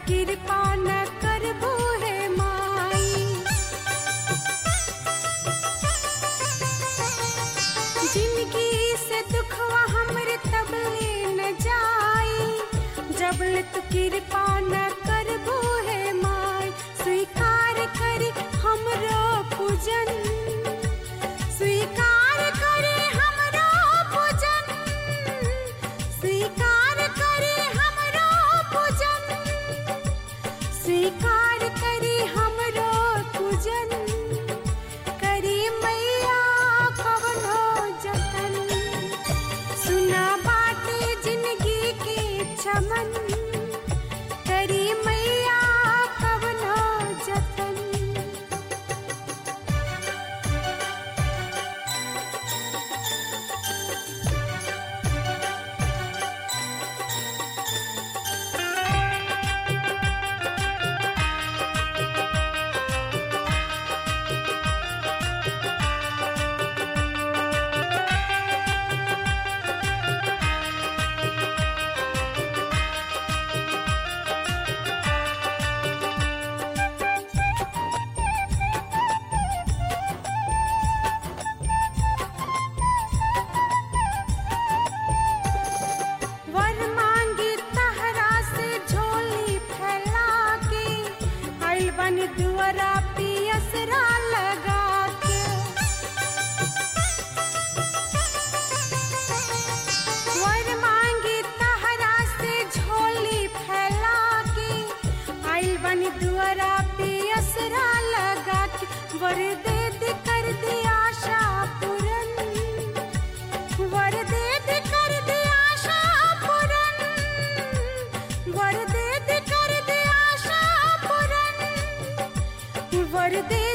कृपा न करबो हे माई। जिंदगी से दुखवा हमरे तबले न जाई, जबले तू कृपा न करबो हे माई। स्वीकार करी हमरो पूजन, स्वीकार करे हमरो पूजन, स्वीकार करे हमरो पूजन, स्वीकार करे हमरो पूजन। करी मैया कवनो जतन, सुना बाटे जिंदगी के चमन। करी मैया कवनो जतन। वर मांगी तहरा से झोली फैला के, आइल बनी दुआरा पियसरा लगा के। वर मांगी तहरा से झोली फैला के, आइल बनी दुआरा पियसरा लगा के। वर दे दे कर दी आशा पूरन, वर दे दे कर दी आशा पूरन, वर दे दे कर दी आशा पूरन, वर दे